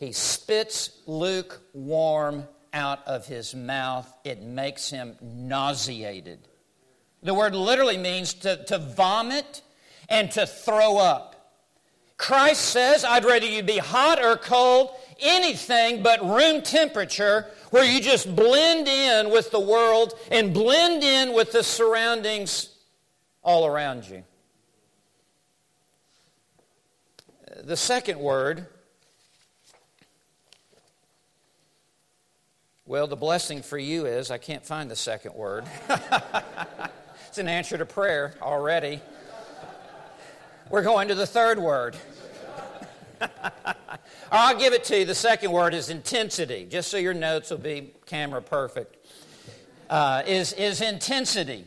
He spits lukewarm out of his mouth. It makes him nauseated. The word literally means to vomit and to throw up. Christ says, I'd rather you be hot or cold, anything but room temperature, where you just blend in with the world and blend in with the surroundings all around you. The second word, well, the blessing for you is, I can't find the second word. It's an answer to prayer already. We're going to the third word. I'll give it to you. The second word is intensity, just so your notes will be camera perfect. Is intensity.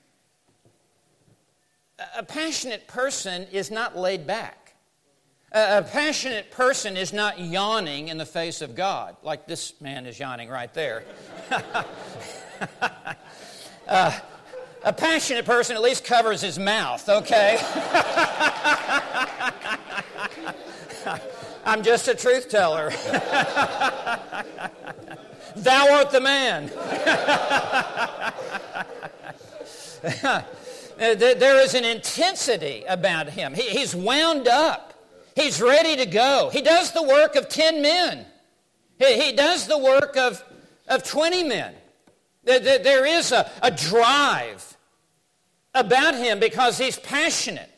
A passionate person is not laid back. A passionate person is not yawning in the face of God, like this man is yawning right there. A passionate person at least covers his mouth, okay? I'm just a truth teller. Thou art the man. There is an intensity about him. He's wound up. He's ready to go. He does the work of 10 men. He does the work of 20 men. There is a drive about him because he's passionate.